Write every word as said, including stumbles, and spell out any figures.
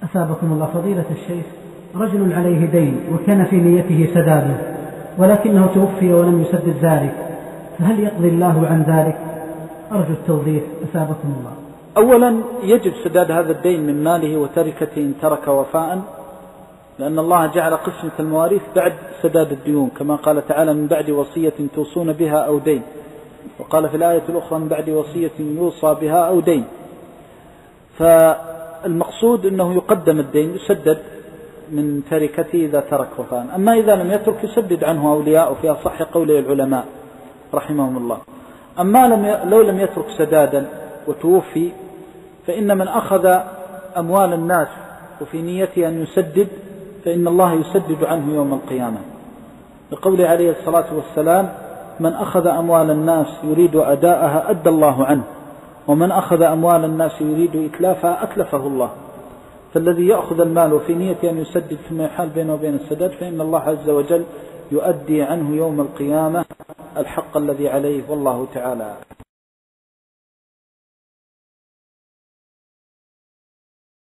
أثابكم الله فضيلة الشيخ، رجل عليه دين وكان في نيته سداده ولكنه توفي ولم يسدد ذلك، فهل يقضي الله عن ذلك؟ أرجو التوضيح أثابكم الله. أولا يجب سداد هذا الدين من ماله وتركته إن ترك وفاء، لأن الله جعل قسمة المواريث بعد سداد الديون، كما قال تعالى من بعد وصية توصون بها أو دين، وقال في الآية الأخرى من بعد وصية يوصى بها أو دين. فالمقصود أنه يقدم الدين يسدد من تركته إذا ترك وفاء، أما إذا لم يترك يسدد عنه أولياء في أصح قول العلماء رحمهم الله. أما لم لو لم يترك سدادا وتوفي فإن من أخذ أموال الناس وفي نيته أن يسدد فإن الله يسدد عنه يوم القيامة، لقوله عليه الصلاة والسلام من أخذ أموال الناس يريد أداءها أدى الله عنه، ومن أخذ أموال الناس يريد إتلافها أتلفه الله. فالذي يأخذ المال وفي نيته أن يسدد ثم يحال بينه وبين السداد فإن الله عز وجل يؤدي عنه يوم القيامة الحق الذي عليه، والله تعالى.